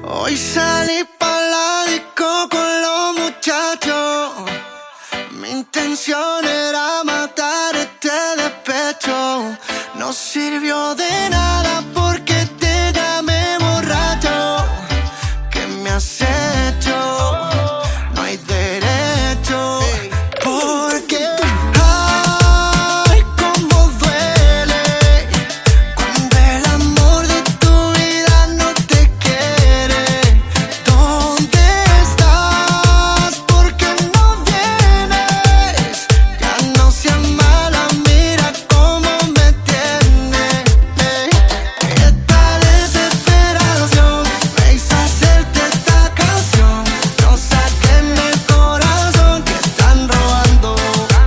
Hoy salí pa' la disco con los muchachos. Mi intención era matar este despecho. No sirvió de nada porque te llamé borracho. ¿Qué me has hecho? No hay derecho. Porque ay, cómo duele cuando el amor de tu vida no te quiere. ¿Dónde estás? ¿Por qué no vienes? Ya no seas mala, mira cómo me tienes. Esta desesperación me hizo hacerte esta canción. No saquen el corazón que están robando.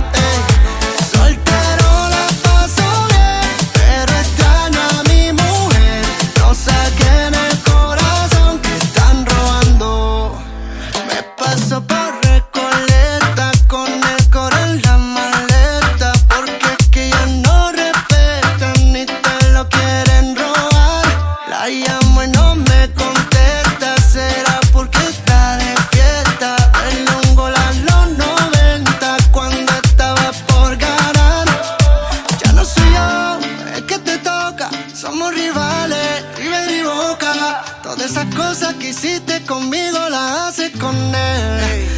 Soltero la paso bien, pero extraño a mi mujer. No saquen el corazón que están robando. Me paso por Recoleta con el coro en la maleta, porque es que ya no respetan ni te lo quieren robar. La llamo y no me contesta, será porque está de fiesta. El hongo los 90 cuando estaba por ganar. Ya no soy yo el que te toca, somos rivales, River y Boca. Todas esas cosas que hiciste conmigo las haces con él.